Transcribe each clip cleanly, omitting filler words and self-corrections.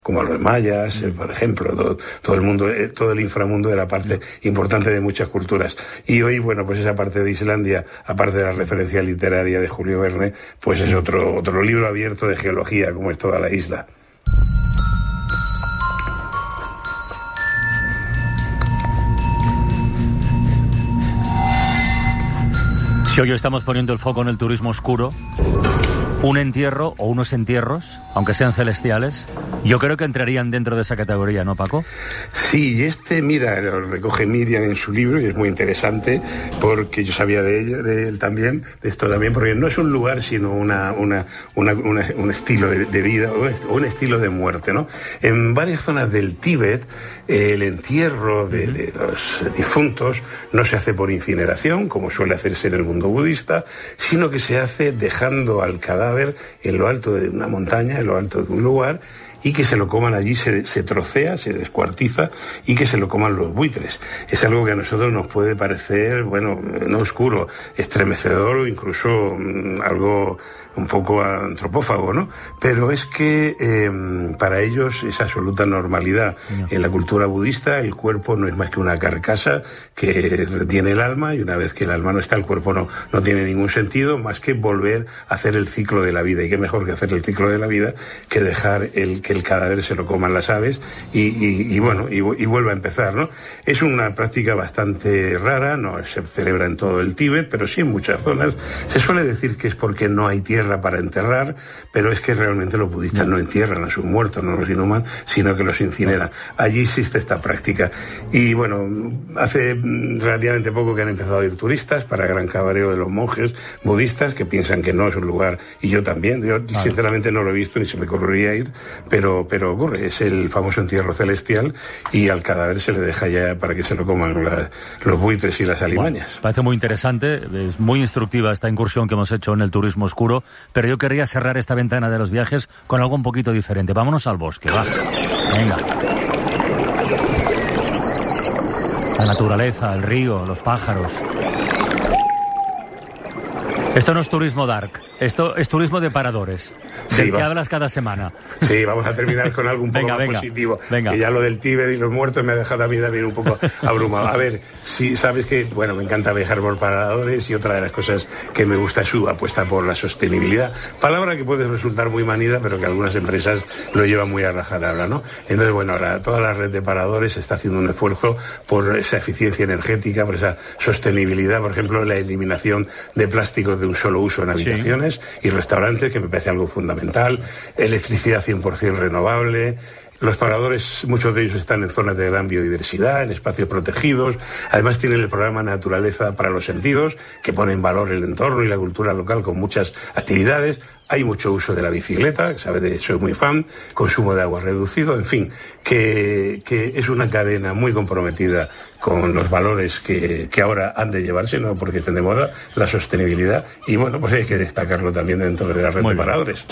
como los mayas, por ejemplo, todo el mundo, todo el inframundo era parte importante de muchas culturas. Y hoy, bueno, pues esa parte de Islandia, aparte de la referencia literaria de Julio Verne, pues es otro libro abierto de geología, como es toda la isla. Si hoy estamos poniendo el foco en el turismo oscuro, un entierro o unos entierros, aunque sean celestiales, yo creo que entrarían dentro de esa categoría, ¿no, Paco? Sí, mira, lo recoge Miriam en su libro y es muy interesante porque yo sabía de él también, de esto también, porque no es un lugar sino un estilo de vida o un estilo de muerte, ¿no? En varias zonas del Tíbet el entierro de los difuntos no se hace por incineración, como suele hacerse en el mundo budista, sino que se hace dejando al cadáver en lo alto de una montaña, en lo alto de un lugar, y que se lo coman allí, se trocea, se descuartiza y que se lo coman los buitres. Es algo que a nosotros nos puede parecer, bueno, no oscuro, estremecedor o incluso algo un poco antropófago, ¿no? Pero es que para ellos es absoluta normalidad. En la cultura budista el cuerpo no es más que una carcasa que retiene el alma, y una vez que el alma no está, el cuerpo no tiene ningún sentido más que volver a hacer el ciclo de la vida. Y qué mejor que hacer el ciclo de la vida que dejar que el cadáver se lo coman las aves y vuelva a empezar, ¿no? Es una práctica bastante rara, no se celebra en todo el Tíbet, pero sí en muchas zonas. Se suele decir que es porque no hay tierra para enterrar, pero es que realmente los budistas no entierran a sus muertos, no los inhuman, sino que los incineran. Allí existe esta práctica. Y bueno, hace relativamente poco que han empezado a ir turistas, para gran cabreo de los monjes budistas, que piensan que no es un lugar, y yo también, sinceramente no lo he visto ni se me ocurriría ir, pero ocurre, es el famoso entierro celestial, y al cadáver se le deja ya para que se lo coman los buitres y las alimañas. Bueno, parece muy interesante, es muy instructiva esta incursión que hemos hecho en el turismo oscuro, pero yo querría cerrar esta ventana de los viajes con algo un poquito diferente. Vámonos al bosque, va. Venga. La naturaleza, el río, los pájaros. Esto no es turismo dark, esto es turismo de paradores, del que hablas cada semana. Sí, vamos a terminar con algo un poco más positivo. Que ya lo del Tíbet y los muertos me ha dejado a mí también un poco abrumado. A ver, sí, sabes que, bueno, me encanta viajar por paradores, y otra de las cosas que me gusta es su apuesta por la sostenibilidad. Palabra que puede resultar muy manida, pero que algunas empresas lo llevan muy a rajatabla, ¿no? Entonces, bueno, ahora toda la red de paradores está haciendo un esfuerzo por esa eficiencia energética, por esa sostenibilidad, por ejemplo, la eliminación de plásticos de un solo uso en habitaciones y restaurantes, que me parece algo fundamental, electricidad 100% renovable. Los paradores, muchos de ellos están en zonas de gran biodiversidad, en espacios protegidos. Además tienen el programa Naturaleza para los Sentidos, que pone en valor el entorno y la cultura local con muchas actividades. Hay mucho uso de la bicicleta, soy muy fan, consumo de agua reducido, en fin, que es una cadena muy comprometida con los valores que ahora han de llevarse, ¿no? Porque estén de moda, la sostenibilidad, y bueno, pues hay que destacarlo también dentro de la red de paradores.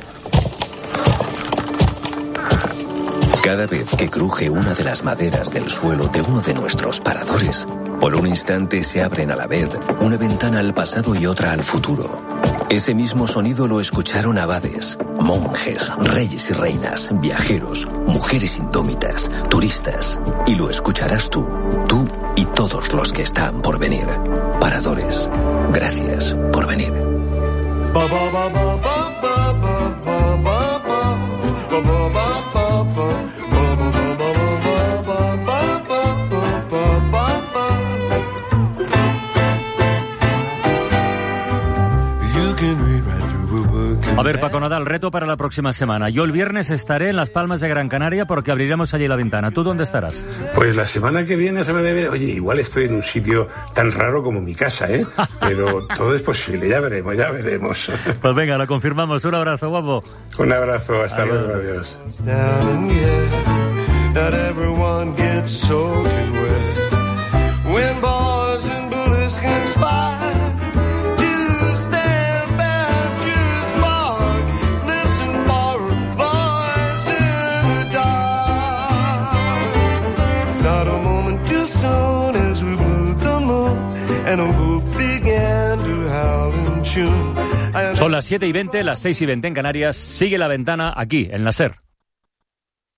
Cada vez que cruje una de las maderas del suelo de uno de nuestros paradores, por un instante se abren a la vez una ventana al pasado y otra al futuro. Ese mismo sonido lo escucharon abades, monjes, reyes y reinas, viajeros, mujeres indómitas, turistas. Y lo escucharás tú y todos los que están por venir. Paradores, gracias por venir. A ver, Paco Nadal, reto para la próxima semana. Yo el viernes estaré en Las Palmas de Gran Canaria porque abriremos allí la ventana. ¿Tú dónde estarás? Pues la semana que viene, oye, igual estoy en un sitio tan raro como mi casa, ¿eh? Pero todo es posible, ya veremos. Pues venga, lo confirmamos. Un abrazo, guapo. Un abrazo, hasta luego, adiós. Son las 7:20, las 6:20 en Canarias. Sigue la ventana aquí, en la SER.